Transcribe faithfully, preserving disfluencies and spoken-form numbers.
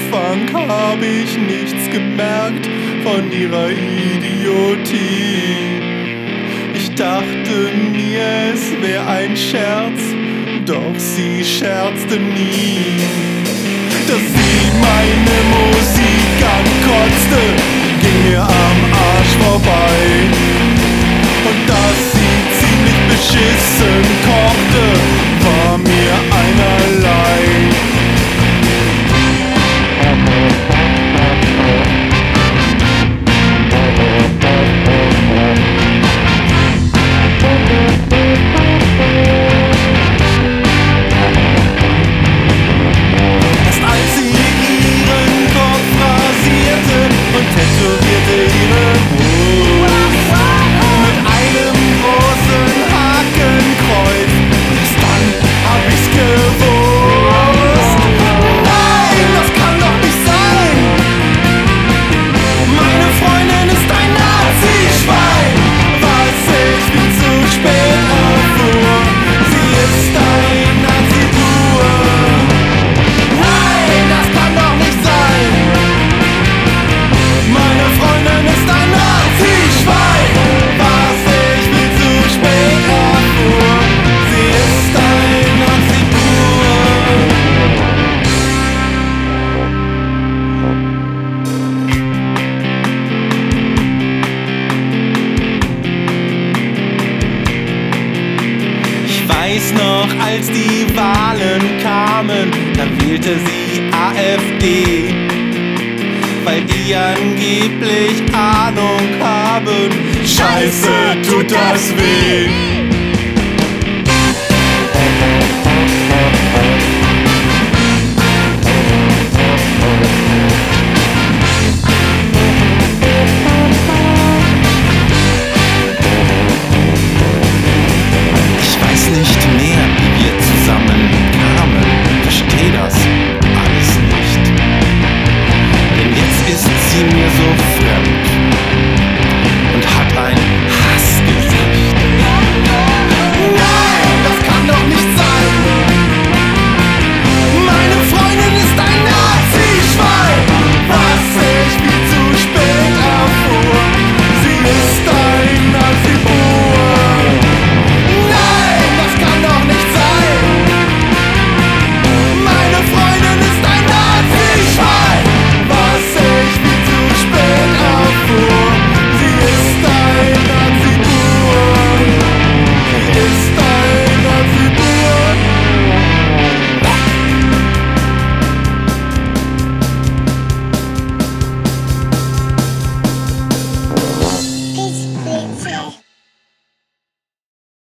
Anfang hab ich nichts gemerkt von ihrer Idiotie. Ich dachte mir, es wär ein Scherz, doch sie scherzte nie. Dass sie meine Musik ankotzte, ging mir am Arsch vorbei. Und dass sie ziemlich beschissen kochte, war mir einerlei. Erst als sie ihren Kopf rasierte und tätowierte ihre Brust mit einem großen Hakenkreuz, erst dann hab ich's gewusst. Nein, das kann doch nicht sein! Meine Freundin ist ein Nazi-Schwein, was ich viel zu spät erfuhr. Sie ist ein Nazi pur. Nein, das kann doch nicht sein! Meine Freundin ist ein Nazi-Schwein, was ich viel zu spät erfuhr. Sie ist ein Nazi pur. Ich weiß noch, als die Wahlen kamen, da wählte sie A F D, weil die angeblich Ahnung haben. Scheiße, tut das weh.